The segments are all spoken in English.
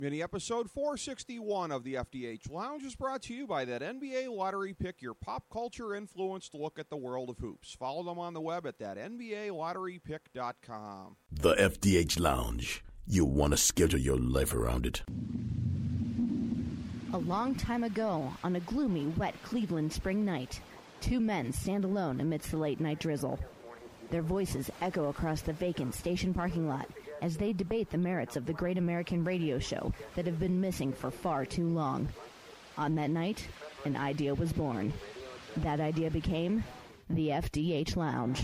Mini episode 461 of the FDH Lounge is brought to you by that NBA Lottery Pick, your pop culture influenced look at the world of hoops. Follow them on the web at that NBALotteryPick.com. The FDH Lounge. You want to schedule your life around it. A long time ago, on a gloomy, wet Cleveland spring night, two men stand alone amidst the late-night drizzle. Their voices echo across the vacant station parking lot as they debate the merits of the great American radio show that have been missing for far too long. On that night, an idea was born. That idea became the FDH Lounge.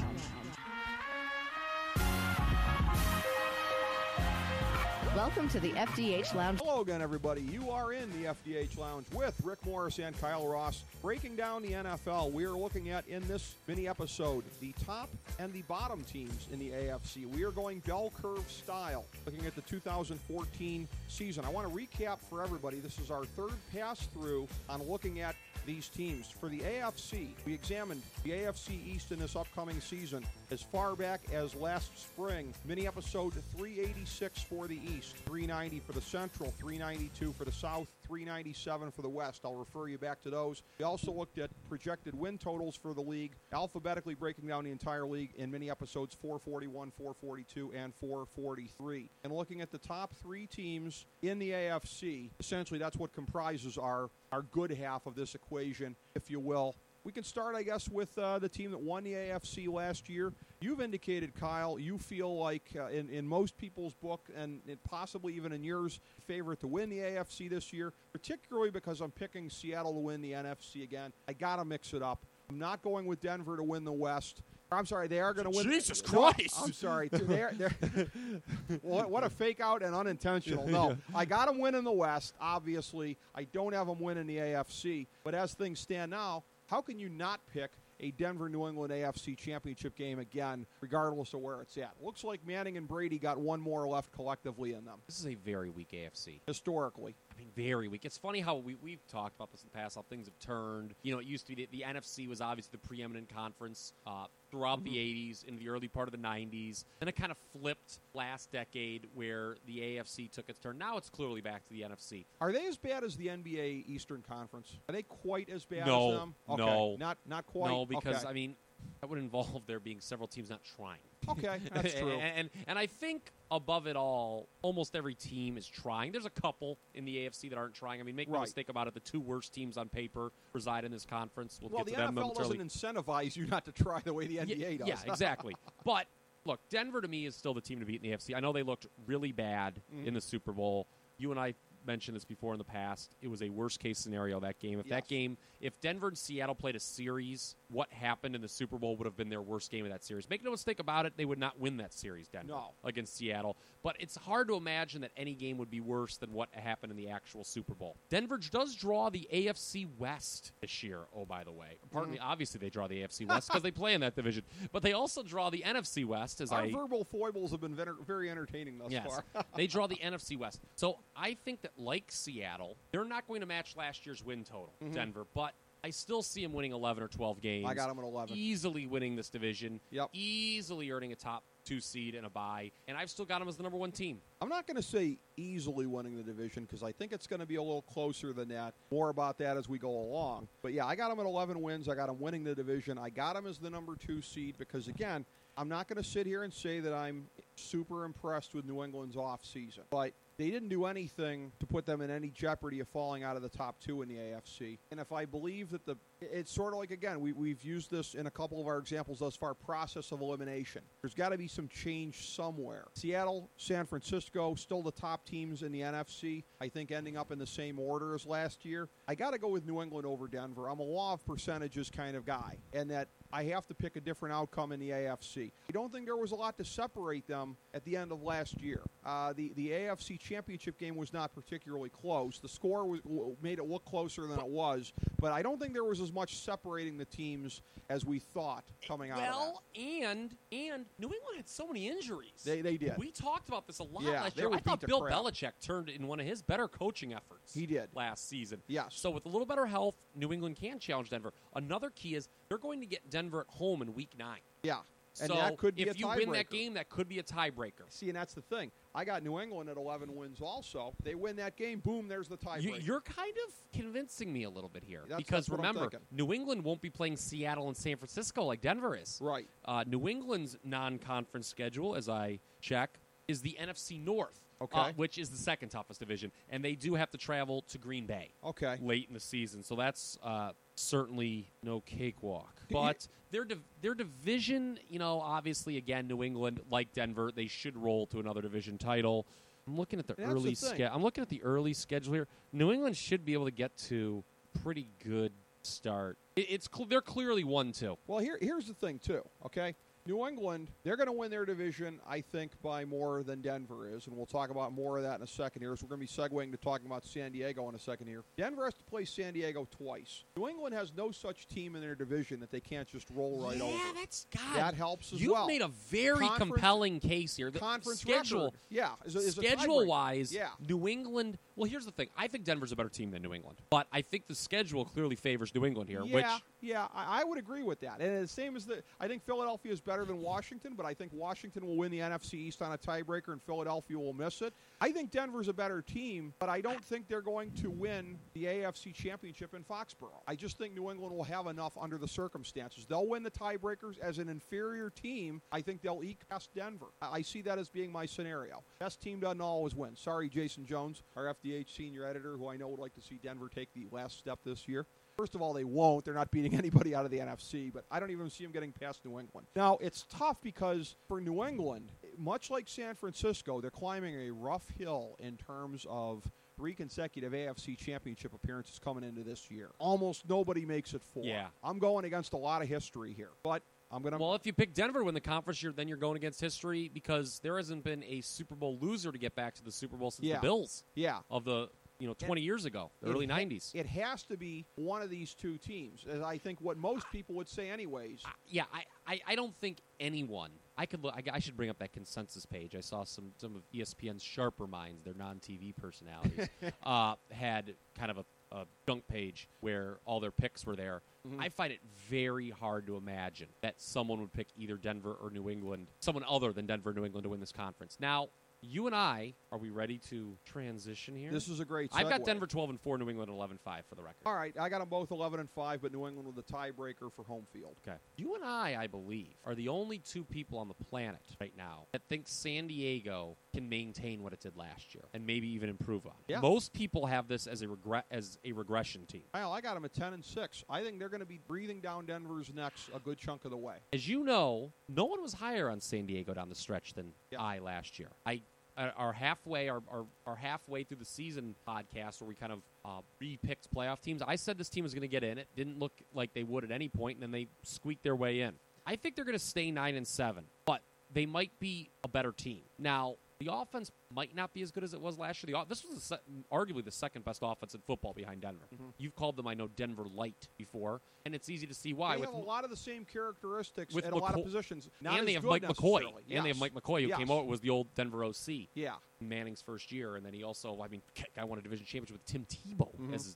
Welcome to the FDH Lounge. Hello again, everybody. You are in the FDH Lounge with Rick Morris and Kyle Ross, breaking down the NFL. We are looking at, in this mini episode, the top and the bottom teams in the AFC. We are going bell curve style, looking at the 2014 season. I want to recap for everybody. This is our third pass through on looking at these teams. For the AFC, we examined the AFC East in this upcoming season as far back as last spring. Mini episode 386 for the East, 390 for the Central, 392 for the South, 397 for the West. I'll refer you back to those. We also looked at projected win totals for the league, alphabetically breaking down the entire league in mini episodes 441, 442, and 443. And looking at the top three teams in the AFC, essentially that's what comprises our good half of this equation, if you will. We can start, I guess, with the team that won the AFC last year. You've indicated, Kyle, you feel like in most people's book and possibly even in yours, favorite to win the AFC this year, particularly because I'm picking Seattle to win the NFC again. I got to mix it up. I'm not going with Denver to win the West. I'm sorry, they are going to win. Jesus Christ. No, I'm sorry. They're what a fake out and unintentional. No, I got them winning the West, obviously. I don't have them winning the AFC. But as things stand now, how can you not pick a Denver-New England AFC championship game again, regardless of where it's at? Looks like Manning and Brady got one more left collectively in them. This is a very weak AFC. Historically. I mean, very weak. It's funny how we've talked about this in the past, how things have turned. You know, it used to be the NFC was obviously the preeminent conference throughout the 80s, in the early part of the 90s. Then it kind of flipped last decade where the AFC took its turn. Now it's clearly back to the NFC. Are they as bad as the NBA Eastern Conference? Are they quite as bad No, as them? Okay. no. Not quite? No, because, okay. I mean, that would involve there being several teams not trying. Okay, that's true. and I think above it all, almost every team is trying. There's a couple in the AFC that aren't trying. I mean, make no mistake about it, the two worst teams on paper reside in this conference. We'll get to them momentarily. The NFL doesn't incentivize you not to try the way the NBA does. Yeah, exactly. But, look, Denver to me is still the team to beat in the AFC. I know they looked really bad in the Super Bowl. You and I mentioned this before in the past. It was a worst-case scenario, that game. If Denver and Seattle played a series, what happened in the Super Bowl would have been their worst game of that series. Make no mistake about it, they would not win that series, Denver, against Seattle. But it's hard to imagine that any game would be worse than what happened in the actual Super Bowl. Denver does draw the AFC West this year, oh, by the way. Pardon me, obviously they draw the AFC West because they play in that division. But they also draw the NFC West. Our verbal foibles have been very entertaining thus far. They draw the NFC West. So I think that, like Seattle, they're not going to match last year's win total, Denver, but I still see them winning 11 or 12 games. I got them at 11. Easily winning this division. Yep. Easily earning a top 2 seed and a bye. And I've still got them as the number 1 team. I'm not going to say easily winning the division because I think it's going to be a little closer than that. More about that as we go along. But, yeah, I got them at 11 wins. I got them winning the division. I got them as the number 2 seed because, again, I'm not going to sit here and say that I'm super impressed with New England's offseason. But they didn't do anything to put them in any jeopardy of falling out of the top 2 in the AFC. And if I believe that it's sort of like, again, we've used this in a couple of our examples thus far, process of elimination. There's got to be some change somewhere. Seattle, San Francisco, still the top teams in the NFC, I think ending up in the same order as last year. I got to go with New England over Denver. I'm a law of percentages kind of guy, and that I have to pick a different outcome in the AFC. I don't think there was a lot to separate them at the end of last year. The AFC Championship game was not particularly close. The score made it look closer than it was, but I don't think there was as much separating the teams as we thought coming out of that. Well, and New England had so many injuries. They did. We talked about this a lot Yeah, last they year. were I thought beat to Bill crap. Belichick turned in one of his better coaching efforts. He did. Last season. Yes. So with a little better health, New England can challenge Denver. Another key is they're going to get Denver at home in Week 9. Yeah. And so that could be if a you tiebreaker. win that game, that could be a tiebreaker. See, and that's the thing. I got New England at 11 wins also. They win that game, boom, there's the tiebreaker. You're kind of convincing me a little bit here. That's because what I'm remember, thinking. New England won't be playing Seattle and San Francisco like Denver is. Right. New England's non-conference schedule, as I check, is the NFC North. Okay. Which is the second toughest division. And they do have to travel to Green Bay Okay. late in the season. So that's certainly no cakewalk. But their division, obviously, again, New England, like Denver, they should roll to another division title. I'm looking at the That's early the thing. schedule. I'm looking at the early schedule here. New England should be able to get to pretty good start. They're clearly 1-2. Well, here's the thing, too, okay? New England, they're going to win their division, I think, by more than Denver is, and we'll talk about more of that in a second here. So we're going to be segueing to talking about San Diego in a second here. Denver has to play San Diego twice. New England has no such team in their division that they can't just roll right over. Yeah, that's God. That helps as You've well. made a very Conference- compelling case here. The Conference schedule, record, yeah, is a tiebreaker. schedule-wise, yeah. New England. Well, here's the thing. I think Denver's a better team than New England, but I think the schedule clearly favors New England here. I would agree with that. And the same as I think Philadelphia is better than Washington, but I think Washington will win the NFC East on a tiebreaker, and Philadelphia will miss it. I think Denver's a better team, but I don't think they're going to win the AFC Championship in Foxborough. I just think New England will have enough under the circumstances. They'll win the tiebreakers as an inferior team. I think they'll eke past Denver. I see that as being my scenario. Best team doesn't always win. Sorry, Jason Jones, our FDH senior editor, who I know would like to see Denver take the last step this year. First of all, they won't. They're not beating anybody out of the NFC, but I don't even see them getting past New England. Now, it's tough because for New England, much like San Francisco, they're climbing a rough hill in terms of 3 consecutive AFC Championship appearances coming into this year. Almost nobody makes it 4. Yeah. I'm going against a lot of history here, but I'm going to... Well, if you pick Denver to win the conference, then you're going against history because there hasn't been a Super Bowl loser to get back to the Super Bowl since the Bills. Yeah. Of the 20 years ago, the early 90s. It has to be one of these two teams, as I think what most people would say anyways. I don't think anyone. I could look. I should bring up that consensus page. I saw some of ESPN's sharper minds, their non-TV personalities, had kind of a junk page where all their picks were there. Mm-hmm. I find it very hard to imagine that someone would pick either Denver or New England, someone other than Denver or New England to win this conference. Now, you and I, are we ready to transition here? This is a great segue. I've got Denver 12-4, New England 11-5 for the record. All right, I got them both 11-5, but New England with a tiebreaker for home field. Okay. You and I believe, are the only two people on the planet right now that think San Diego can maintain what it did last year and maybe even improve on it. Yeah. Most people have this as a regression team. Well, I got them at 10-6. I think they're going to be breathing down Denver's necks a good chunk of the way. As you know, no one was higher on San Diego down the stretch than I last year. Our halfway through the season podcast where we kind of re-picked playoff teams, I said this team was going to get in. It didn't look like they would at any point, and then they squeaked their way in. I think they're going to stay 9-7, but they might be a better team. Now, the offense might not be as good as it was last year. This was arguably the second best offense in football behind Denver. Mm-hmm. You've called them, I know, Denver Light before, and it's easy to see why. They have a lot of the same characteristics at a McCoy, lot of positions. Not and they as have good Mike McCoy. necessarily. And they have Mike McCoy, who came out was the old Denver OC. Yeah. Manning's first year, and then he also, guy won a division championship with Tim Tebow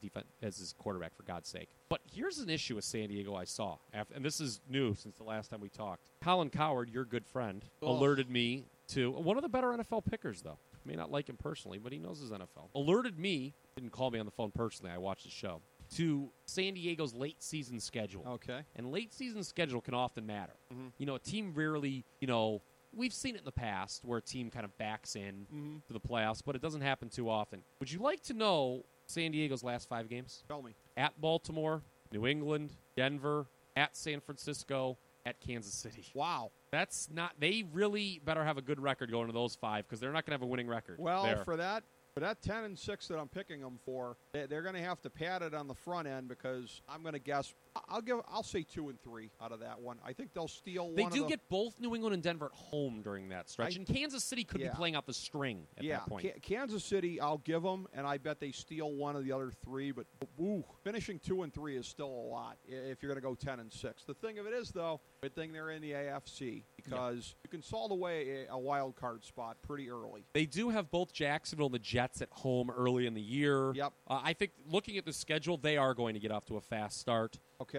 as his quarterback, for God's sake. But here's an issue with San Diego I saw, and this is new since the last time we talked. Colin Cowherd, your good friend, alerted me to one of the better NFL pickers, though. May not like him personally, but he knows his NFL. Alerted me, didn't call me on the phone personally, I watched the show, to San Diego's late season schedule. Okay. And late season schedule can often matter. Mm-hmm. A team rarely, we've seen it in the past where a team kind of backs in to the playoffs, but it doesn't happen too often. Would you like to know San Diego's last 5 games? Tell me. At Baltimore, New England, Denver, at San Francisco, at Kansas City. Wow. That's not. They really better have a good record going to those 5 because they're not going to have a winning record. Well, there. for that 10-6 that I'm picking them for, they're going to have to pad it on the front end because I'm going to guess. I'll say 2-3 out of that one. I think they'll steal one. They do get both New England and Denver at home during that stretch, and Kansas City could be playing out the string at that point. Kansas City, I'll give them, and I bet they steal one of the other 3. But finishing 2-3 is still a lot if you're going to go 10-6. The thing of it is, though, good thing they're in the AFC because you can solve away a wild card spot pretty early. They do have both Jacksonville and the Jets at home early in the year. Yep. I think looking at the schedule, they are going to get off to a fast start. Okay.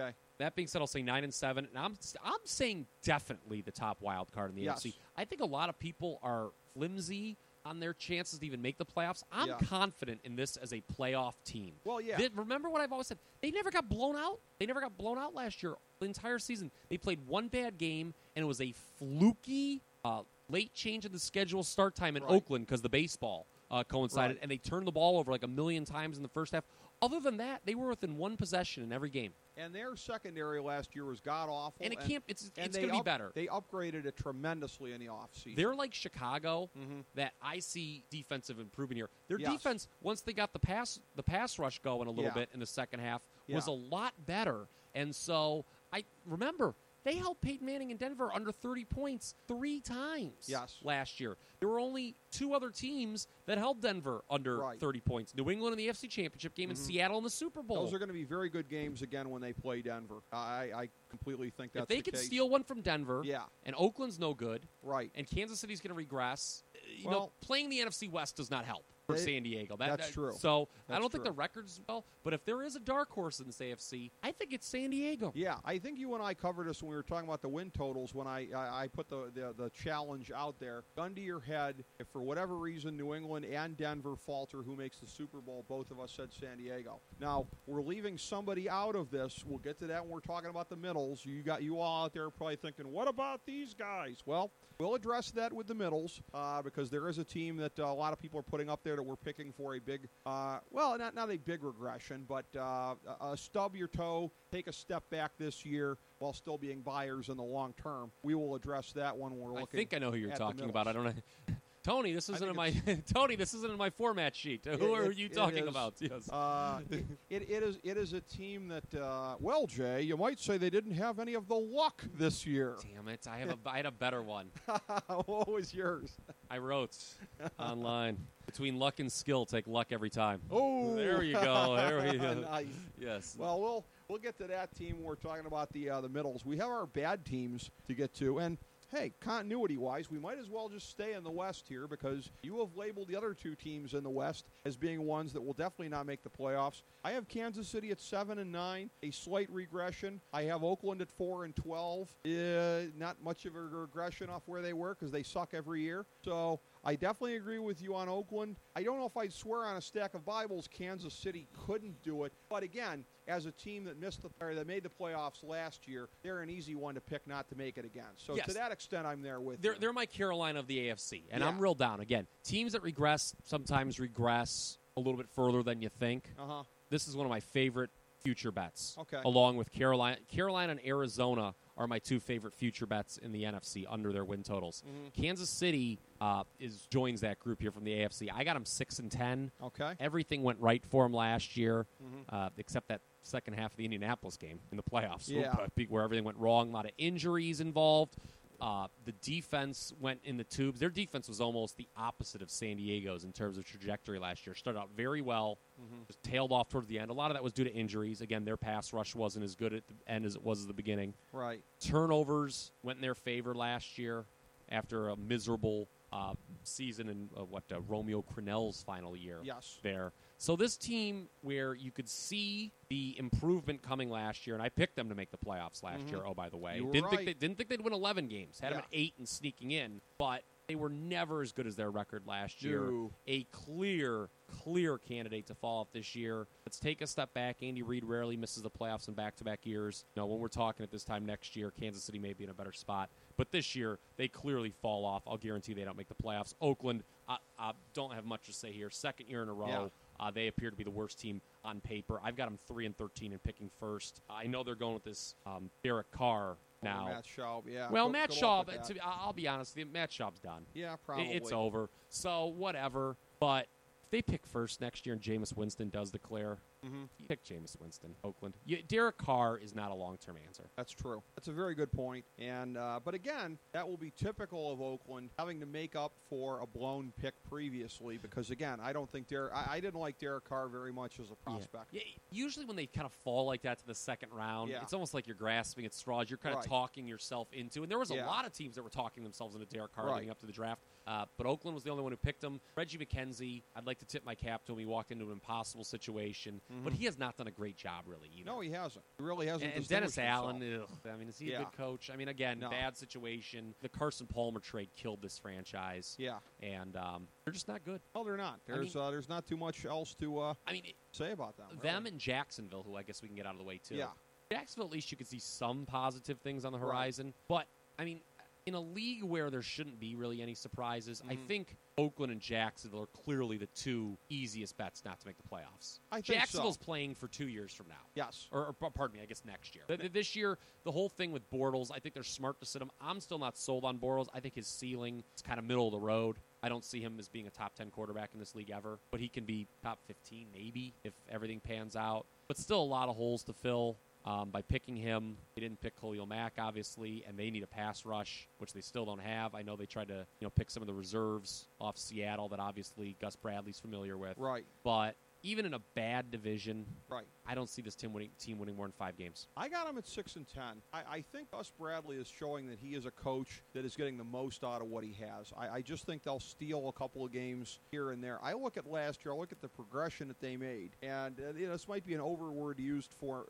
That being said, I'll say 9-7, and I'm saying definitely the top wild card in the AFC. I think a lot of people are flimsy on their chances to even make the playoffs. I'm confident in this as a playoff team. Well, yeah. Remember what I've always said? They never got blown out. They never got blown out last year. The entire season, they played one bad game, and it was a fluky late change in the schedule start time in Oakland because the baseball coincided, and they turned the ball over like a million times in the first half. Other than that, they were within one possession in every game. And their secondary last year was god-awful. And it's going to be better. They upgraded it tremendously in the offseason. They're like Chicago that I see defensive improvement here. Their defense, once they got the pass rush going a little bit in the second half, was a lot better. And so I remember they held Peyton Manning in Denver under 30 points 3 times last year. There were only 2 other teams that held Denver under 30 points. New England in the AFC Championship game and Seattle in the Super Bowl. Those are going to be very good games again when they play Denver. I completely think that's the case. If they can steal one from Denver, and Oakland's no good, and Kansas City's going to regress, playing the NFC West does not help for San Diego. That's true. So I don't think the record's but if there is a dark horse in this AFC, I think it's San Diego. Yeah, I think you and I covered this when we were talking about the win totals when I put the challenge out there. Gun to your head, if for whatever reason New England and Denver falter, who makes the Super Bowl? Both of us said San Diego. Now, we're leaving somebody out of this. We'll get to that when we're talking about the middles. You all out there probably thinking, what about these guys? Well, we'll address that with the middles because there is a team that a lot of people are putting up there that we're picking for a big, not a big regression, but stub your toe, take a step back this year while still being buyers in the long term. We will address that one when we're looking. I think I know who you're talking about. I don't know. Tony, this isn't in my format sheet. Who are you talking about? Yes. It is a team that, Jay, you might say they didn't have any of the luck this year. Damn it! I had a better one. What was yours? I wrote online. Between luck and skill, take luck every time. Oh, there you go. There we go. Nice. Yes. Well, we'll get to that team when we're talking about the middles. We have our bad teams to get to, and hey, continuity-wise, we might as well just stay in the West here because you have labeled the other 2 teams in the West as being ones that will definitely not make the playoffs. I have Kansas City at 7-9, a slight regression. I have Oakland at 4-12. Not much of a regression off where they were because they suck every year. So I definitely agree with you on Oakland. I don't know if I'd swear on a stack of Bibles Kansas City couldn't do it. But again, as a team that made the playoffs last year, they're an easy one to pick not to make it again. So to that extent, I'm there with you. They're my Carolina of the AFC, and I'm real down. Again, teams that regress sometimes regress a little bit further than you think. This is one of my favorite future bets. Okay. Along with Carolina and Arizona are my 2 favorite future bets in the NFC under their win totals. Kansas City joins that group here from the AFC. I got them 6-10. Okay. Everything went right for them last year, except that second half of the Indianapolis game in the playoffs, where everything went wrong. A lot of injuries involved. The defense went in the tubes. Their defense was almost the opposite of San Diego's in terms of trajectory last year. Started out very well, just tailed off towards the end. A lot of that was due to injuries. Again, their pass rush wasn't as good at the end as it was at the beginning. Right. Turnovers went in their favor last year after a miserable season in Romeo Crennel's final year there. So this team where you could see the improvement coming last year, and I picked them to make the playoffs last year, oh, by the way. Didn't think they'd win 11 games. Had them at 8 and sneaking in, but they were never as good as their record last year. A clear candidate to fall off this year. Let's take a step back. Andy Reid rarely misses the playoffs in back-to-back years. When we're talking at this time next year, Kansas City may be in a better spot. But this year, they clearly fall off. I'll guarantee they don't make the playoffs. Oakland, don't have much to say here. Second year in a row. They appear to be the worst team on paper. I've got them 3-13 and picking first. I know they're going with this Derek Carr now. Matt Schaub, yeah. Well, Matt Schaub, I'll be honest with you, Matt Schaub's done. Yeah, probably. It's over. So, whatever. But if they pick first next year and Jameis Winston does declare, pick Jameis Winston, Oakland. Derek Carr is not a long-term answer. That's true. That's a very good point. And but again, that will be typical of Oakland having to make up for a blown pick previously because, again, I don't think I didn't like Derek Carr very much as a prospect. Yeah. Usually when they kind of fall like that to the second round, it's almost like you're grasping at straws. You're kind of talking yourself into. And there was a lot of teams that were talking themselves into Derek Carr leading up to the draft. But Oakland was the only one who picked him. Reggie McKenzie, I'd like to tip my cap to him. He walked into an impossible situation. but he has not done a great job really either. No, he hasn't. He really hasn't. And Dennis distinguished Allen, himself. I mean, is he a good coach? I mean, again, No. bad situation. The Carson Palmer trade killed this franchise. Yeah. And they're just not good. Well, they're not. There's not too much else to say about them. Them and Jacksonville, who I guess we can get out of the way too. Yeah. Jacksonville, at least you could see some positive things on the horizon. Right. But, I mean, in a league where there shouldn't be really any surprises, I think Oakland and Jacksonville are clearly the two easiest bets not to make the playoffs. I think Jacksonville's so. playing for 2 years from now. Yes. Or pardon me, I guess next year. This year, the whole thing with Bortles, I think they're smart to sit him. I'm still not sold on Bortles. I think his ceiling is kind of middle of the road. I don't see him as being a top 10 quarterback in this league ever, but he can be top 15 maybe if everything pans out. But still a lot of holes to fill. By picking him, they didn't pick Khalil Mack, obviously, and they need a pass rush, which they still don't have. I know they tried to pick some of the reserves off Seattle that obviously Gus Bradley's familiar with. Right. But even in a bad division, right, I don't see this team winning more than 5 games. I got him at 6-10. I think Gus Bradley is showing that he is a coach that is getting the most out of what he has. I just think they'll steal a couple of games here and there. I look at last year. I look at the progression that they made, and this might be an overused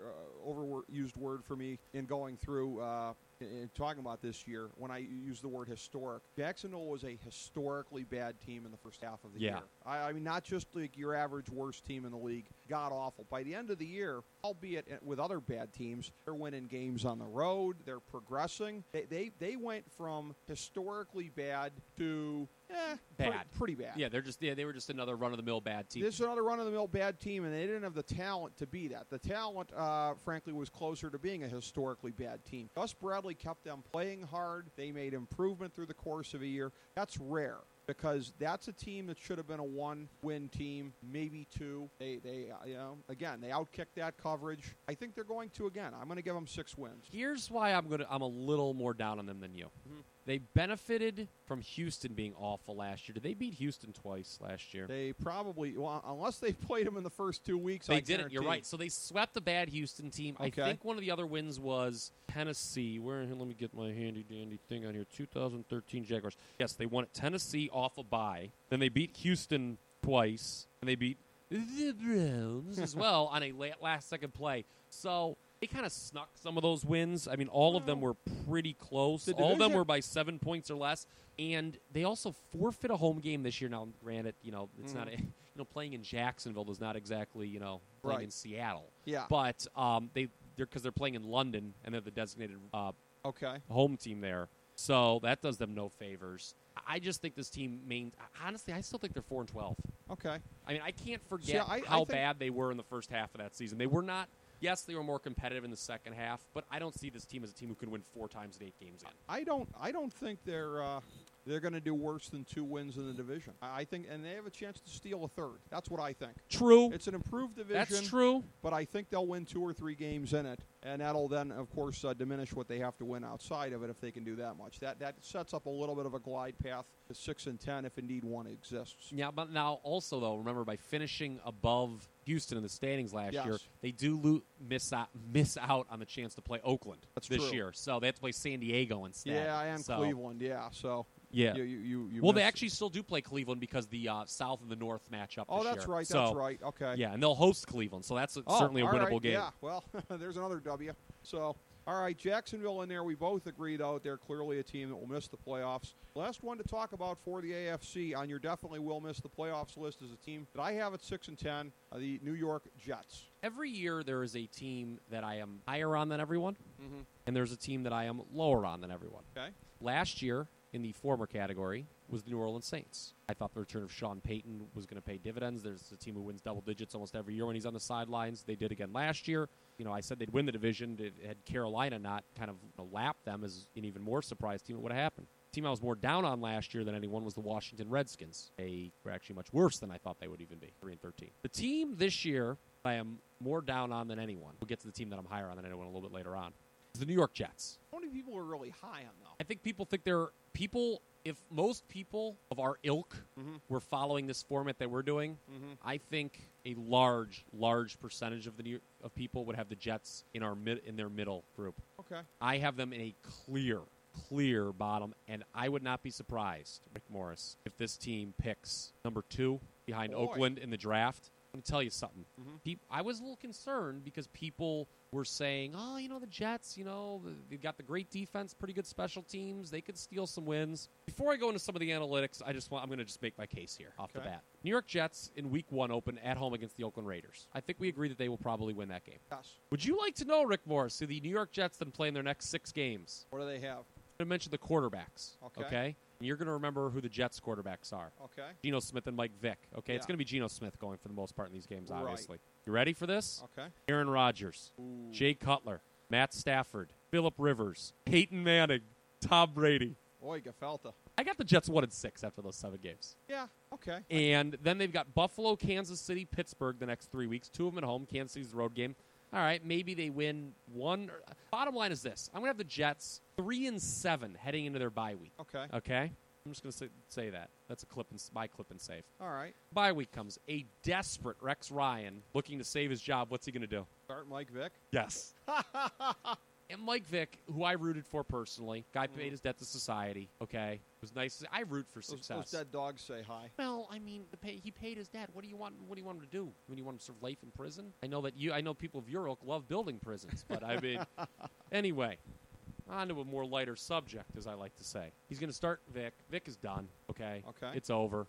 word for me in going through. In talking about this year, when I use the word historic, Jacksonville was a historically bad team in the first half of the year. I mean, not just like your average worst team in the league, god awful. By the end of the year, albeit with other bad teams, they're winning games on the road. They're progressing. They went from historically bad to bad, pretty bad. Yeah, they were just another run-of-the-mill bad team. This is another run-of-the-mill bad team, and they didn't have the talent to be that. The talent, frankly, was closer to being a historically bad team. Gus Bradley kept them playing hard. They made improvement through the course of a year. That's rare, because that's a team that should have been a 1-win team, maybe 2. They again, they outkicked that coverage. I think they're going to again. I'm going to give them 6 wins. Here's why I'm a little more down on them than you. Mm-hmm. They benefited from Houston being awful last year. Did they beat Houston twice last year? They probably, unless they played them in the first 2 weeks. They didn't. You're right. So they swept a bad Houston team. Okay. I think one of the other wins was Tennessee. Let me get my handy-dandy thing on here. 2013 Jaguars. Yes, they won at Tennessee off a bye. Then they beat Houston twice, and they beat the Browns as well on a last-second play. So they kind of snuck some of those wins. I mean, all of them were pretty close. All of them were by 7 points or less. And they also forfeit a home game this year. Now, granted, it's not playing in Jacksonville is not exactly playing in Seattle. Yeah. But they're playing in London, and they're the designated home team there. So that does them no favors. I just think this team honestly, I still think they're 4-12. Okay. I mean, I can't forget how bad they were in the first half of that season. They were not. Yes, they were more competitive in the second half, but I don't see this team as a team who can win 4 times in 8 games in. I don't think they're going to do worse than 2 wins in the division. I think, and they have a chance to steal a third. That's what I think. True. It's an improved division. That's true. But I think they'll win 2 or 3 games in it, and that'll then, of course, diminish what they have to win outside of it if they can do that much. That sets up a little bit of a glide path to 6-10 if indeed one exists. Yeah, but now also though, remember by finishing above Houston in the standings last year, they do miss out on the chance to play Oakland this year. So they have to play San Diego instead. Yeah, and Cleveland. Yeah, so. Yeah. You they actually still do play Cleveland because the South and the North match up this year. That's right. So, that's right. Okay. Yeah, and they'll host Cleveland, so that's certainly a winnable game. Yeah, well, there's another W. So, all right, Jacksonville in there. We both agree, though, they're clearly a team that will miss the playoffs. Last one to talk about for the AFC on your definitely will miss the playoffs list is a team that I have at 6-10, the New York Jets. Every year there is a team that I am higher on than everyone, and there's a team that I am lower on than everyone. Okay. Last year, in the former category, was the New Orleans Saints. I thought the return of Sean Payton was going to pay dividends. There's a team who wins double digits almost every year when he's on the sidelines. They did again last year. I said they'd win the division. Had Carolina not kind of lapped them as an even more surprise team, it would have happened. The team I was more down on last year than anyone was the Washington Redskins. They were actually much worse than I thought they would even be, 3-13. The team this year I am more down on than anyone. We'll get to the team that I'm higher on than anyone a little bit later on. Is the New York Jets. How many people are really high on them? I think people think they're people. If most people of our ilk were following this format that we're doing, I think a large percentage of of people would have the Jets in their middle group. Okay. I have them in a clear bottom, and I would not be surprised, Rick Morris, if this team picks number 2 behind Oakland in the draft. Let me tell you something. I was a little concerned because people were saying, oh, the Jets, they've got the great defense, pretty good special teams. They could steal some wins. Before I go into some of the analytics, I'm going to just make my case here off the bat. New York Jets in Week 1 open at home against the Oakland Raiders. I think we agree that they will probably win that game. Yes. Would you like to know, Rick Morris, who the New York Jets then play in their next 6 games? What do they have? I'm going to mention the quarterbacks. Okay. And you're going to remember who the Jets quarterbacks are. Okay. Geno Smith and Mike Vick. Okay, It's going to be Geno Smith going for the most part in these games, obviously. You ready for this? Okay. Aaron Rodgers, Jay Cutler, Matt Stafford, Phillip Rivers, Peyton Manning, Tom Brady. Boy, Gefelta. I got the Jets 1-6 after those 7 games. Yeah, okay. And then they've got Buffalo, Kansas City, Pittsburgh the next 3 weeks. 2 of them at home. Kansas City's the road game. All right, maybe they win 1. Bottom line is this. I'm going to have the Jets 3-7 heading into their bye week. Okay? I'm just going to say that. That's my clip and save. All right. Bye week comes. A desperate Rex Ryan looking to save his job. What's he going to do? Start Mike Vick? Yes. And Mike Vick, who I rooted for personally, guy paid his debt to society, okay? It was nice. I root for success. Those dead dogs say hi. Well, I mean, he paid his debt. What do you want him to do? Do you want him to serve life in prison? I know people of your ilk love building prisons, but I mean, anyway, on to a more lighter subject, as I like to say. He's going to start Vick. Vick is done, okay? It's over.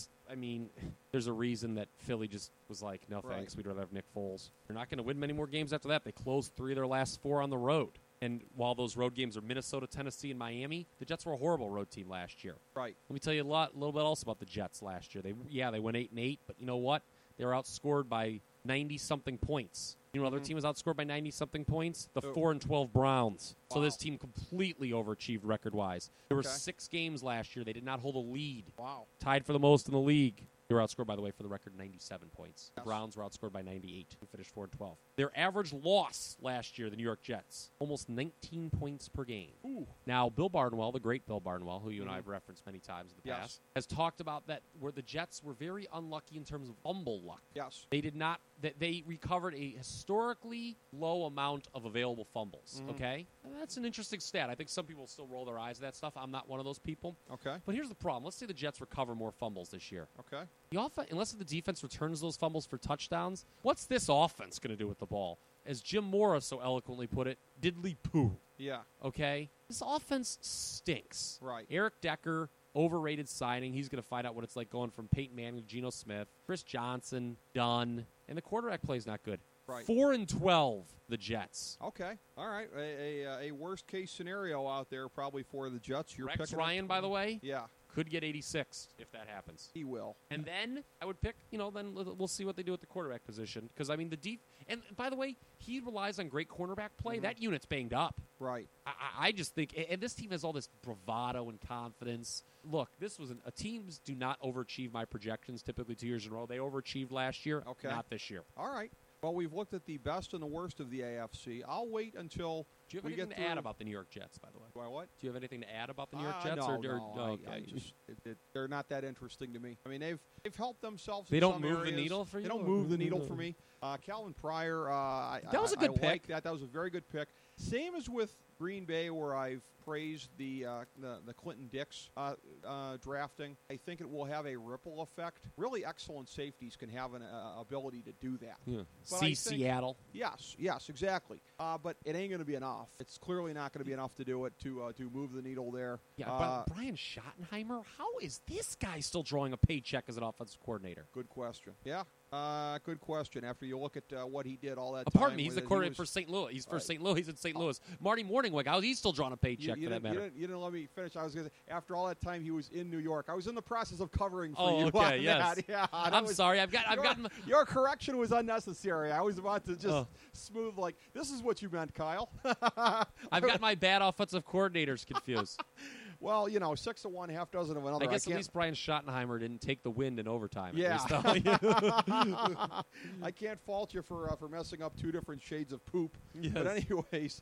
There's a reason that Philly just was like, no thanks, we'd rather have Nick Foles. They're not going to win many more games after that. They closed 3 of their last 4 on the road. And while those road games are Minnesota, Tennessee, and Miami, the Jets were a horrible road team last year. Right. Let me tell you a little bit else about the Jets last year. They went 8-8, but you know what? They were outscored by 90-something points. You know what other team was outscored by 90-something points? The 4-12 Browns. Wow. So this team completely overachieved record-wise. There were 6 games last year. They did not hold a lead. Wow. Tied for the most in the league. They were outscored, by the way, for the record, 97 points. The Yes. Browns were outscored by 98 and finished 4-12. Their average loss last year, the New York Jets, almost 19 points per game. Ooh. Now, Bill Barnwell, the great Bill Barnwell, who you and I have referenced many times in the Yes. past, has talked about that where the Jets were very unlucky in terms of fumble luck. Yes. They did not. They recovered a historically low amount of available fumbles. Okay, and that's an interesting stat. I think some people still roll their eyes at that stuff. I'm not one of those people. Okay. But here's the problem. Let's say the Jets recover more fumbles this year. Okay. Unless the defense returns those fumbles for touchdowns, what's this offense going to do with the ball? As Jim Mora so eloquently put it, diddly poo. Yeah. Okay? This offense stinks. Right. Eric Decker, overrated signing. He's going to find out what it's like going from Peyton Manning to Geno Smith. Chris Johnson, done. And the quarterback play is not good. Right. 4-12, the Jets. Okay. All right. A worst-case scenario out there probably for the Jets. You're Rex picking Ryan, by the way, yeah, could get 86 if that happens. he will. And then I would pick, then we'll see what they do at the quarterback position. Because, I mean, and by the way, he relies on great cornerback play. That unit's banged up. Right. I just think, and this team has all this bravado and confidence. Look, this was teams do not overachieve my projections typically 2 years in a row. They overachieved last year, Okay. not this year. All right. Well, we've looked at the best and the worst of the AFC. I'll wait until Do you have we anything get to through. add about the New York Jets, by the way? Do I what? Do you have anything to add about the New York Jets? No, okay. I just they're not that interesting to me. I mean, they've helped themselves. They in don't some move the areas. needle for you? They don't move the needle for me. Calvin Pryor. That was a good I pick. like that. That was a very good pick. Same as with Green Bay, where I've praised the Clinton Dix drafting. I think it will have a ripple effect. Really excellent safeties can have an ability to do that. Yeah. But I See think- Seattle. Yes, exactly. But it ain't going to be enough. It's clearly not going to be enough to do it to move the needle there. Yeah, but Brian Schottenheimer, how is this guy still drawing a paycheck as an offensive coordinator? Good question. Yeah, good question. After you look at what he did all that time. Pardon me, he's with the it, coordinator for St. Louis. He's for St. Louis. He's in St. Louis. Marty Morningweg, how's he still drawing a paycheck for that matter? You didn't let me finish. I was going to say, after all that time he was in New York. I was in the process of covering for you okay, on yes. that. Yeah, I'm sorry. I've gotten your correction was unnecessary. I was about to just smooth like, this is what you meant, Kyle. I've got my bad offensive coordinators confused. Well, 6 of one, half dozen of another. I guess at least Brian Schottenheimer didn't take the wind in overtime. Yeah. At least. I can't fault you for messing up 2 different shades of poop. Yes. But anyways,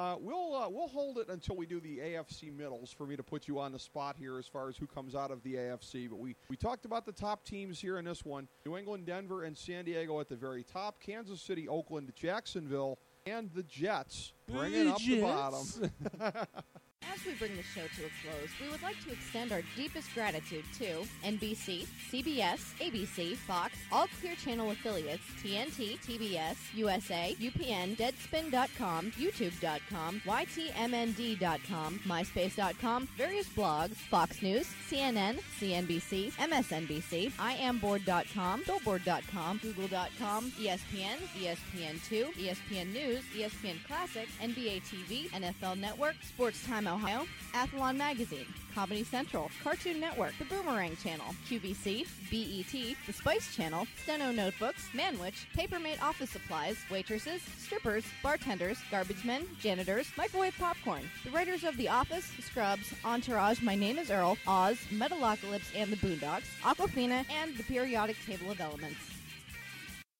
we'll hold it until we do the AFC middles for me to put you on the spot here as far as who comes out of the AFC. But we talked about the top teams here in this one: New England, Denver, and San Diego at the very top. Kansas City, Oakland, Jacksonville, and the Jets bringing up the bottom. As we bring the show to a close, we would like to extend our deepest gratitude to NBC, CBS, ABC, Fox, all Clear Channel affiliates, TNT, TBS, USA, UPN, Deadspin.com, YouTube.com, YTMND.com, MySpace.com, various blogs, Fox News, CNN, CNBC, MSNBC, IamBoard.com, Billboard.com, Google.com, ESPN, ESPN2, ESPN News, ESPN Classic, NBA TV, NFL Network, Sports Time Ohio, Athlon Magazine, Comedy Central, Cartoon Network, The Boomerang Channel, QVC, BET, The Spice Channel, Steno Notebooks, Manwich, Papermate Office Supplies, waitresses, strippers, bartenders, garbage men, janitors, microwave popcorn, the writers of The Office, Scrubs, Entourage, My Name is Earl, Oz, Metalocalypse and the Boondocks, Aquafina, and the Periodic Table of Elements.